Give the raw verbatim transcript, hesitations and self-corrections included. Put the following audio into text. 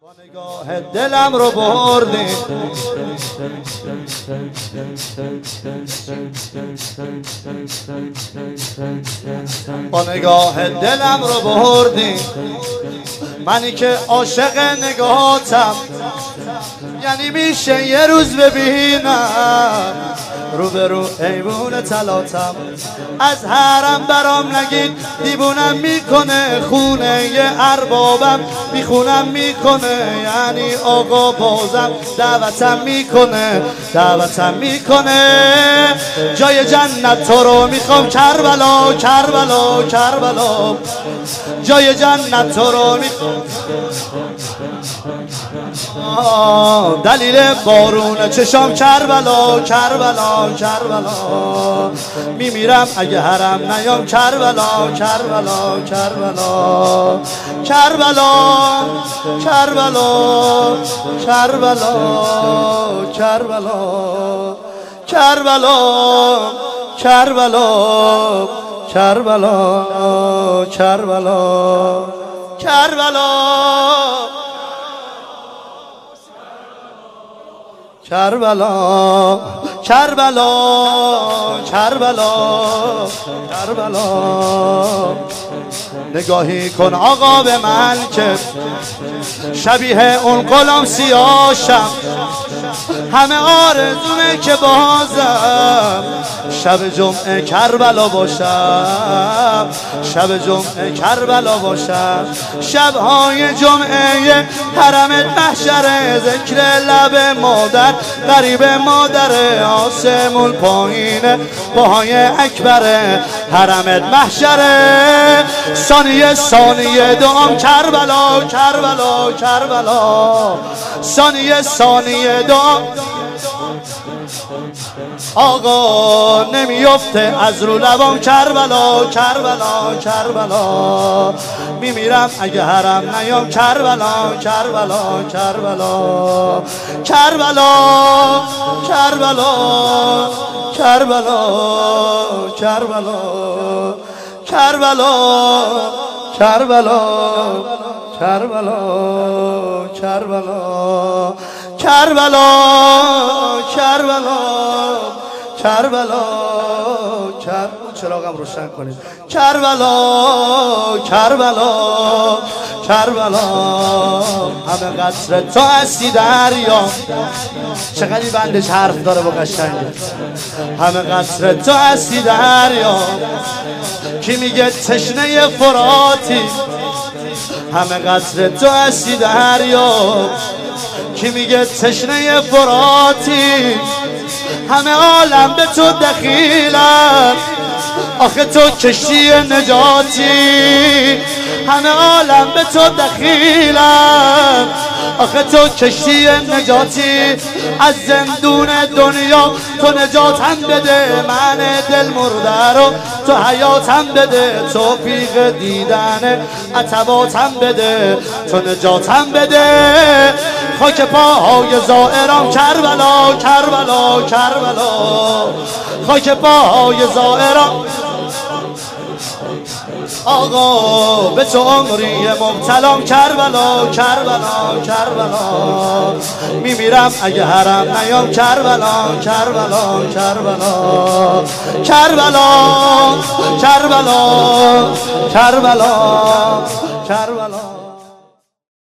با نگاه دلم رو بردی، با نگاه دلم رو بردی، منی که عاشق نگاهاتم، یعنی میشه یه روز ببینم رو به رو ایوون تلاتم. از حرم برام نگید دیوونم میکنه، خونه یه اربابم میخونم میکنه، یعنی آقا بازم دعوتم میکنه دعوتم میکنه. جای جنت تو رو میخوام کربلا کربلا کربلا، جای جنت تو رو میخوام. دلیل بارون چشام کربلا کربلا کربلا، میمیرم اگه حرم نیام کربلا کربلا کربلا کربلا کربلا کربلا کربلا کربلا کربلا کربلا کربلا کربلا کربلا کربلا کربلا کربلا. نگاهی کن آقا به من که شبیه اون غلام سیاشم، همه آرزومه که بازم شب جمعه کربلا باشم، شب جمعه کربلا باشم. شبهای جمعه حرمت محشر، ذکر لب مادر غریب مادر، آسمون پایینه پاهای اکبره، حرمت محشره. ثانیه ثانیه دعام کربلا کربلا کربلا، ثانیه ثانیه دعام آقا نمیفته از رو لبام کربلا کربلا کربلا، میمیرم اگه حرم نیام کربلا کربلا کربلا کربلا کربلا کربلا کربلا کربلا کربلا کربلا کربلا کربلا کربلا کربلا کر چراغم روشن کنید. کربلا کربلا کربلا، همه قصر تو هستی دریا. چقدر بندش حرف داره با قشنگه. همه قصر تو هستی دریا، کی میگه تشنه فراتی. همه قصر تو هستی دریا، کی میگه تشنه فراتی. همه عالم به تو دخیلن، آخه تو کشتی نجاتی. همه عالم به تو دخیلن، آخه تو کشتی نجاتی. از زندون دنیا تو نجاتم بده، من دل مرده رو تو حیاتم بده. توفیق دیدن عتباتم بده، تو نجاتم بده. خاک پاهای زائران کربلا کربلا کربلا، خاک پاهای زائران آقا به تو عمری مبتلام کربلا کربلا کربلا، میمیرم اگه حرم نیام کربلا کربلا کربلا کربلا کربلا کربلا کربلا.